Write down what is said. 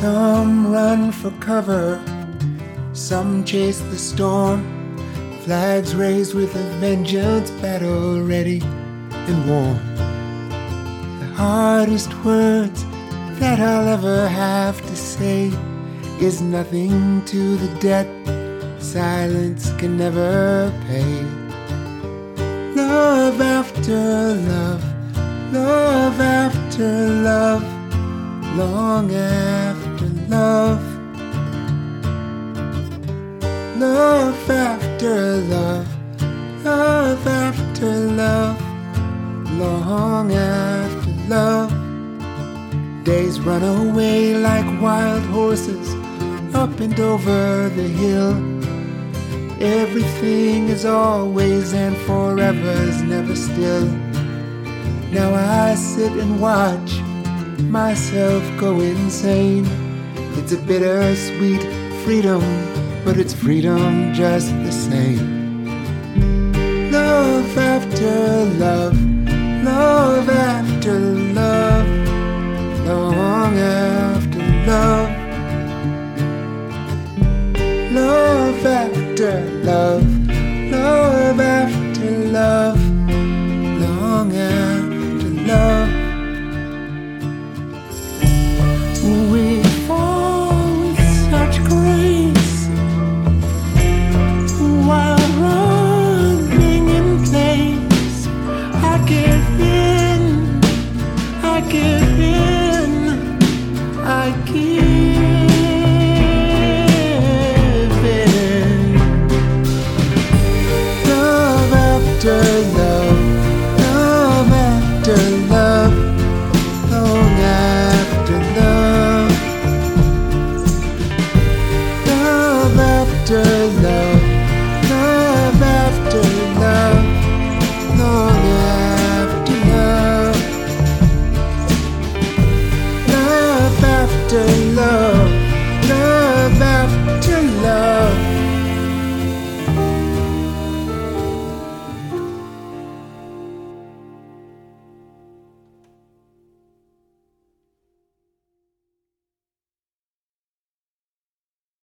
Some run for cover, some chase the storm. Flags raised with a vengeance, battle ready and warm. The hardest words that I'll ever have to say is nothing to the debt silence can never pay. Love after love, love after love, long after love. Love after love, love after love, long after love. Days run away like wild horses, up and over the hill. Everything is always and forever's never still. Now I sit and watch myself go insane. It's a bittersweet freedom, but it's freedom just the same. Love after love, love after love, long after love. Love after love, love after love, long after love. We fall with such grace while running in place. I give in, I give in, I give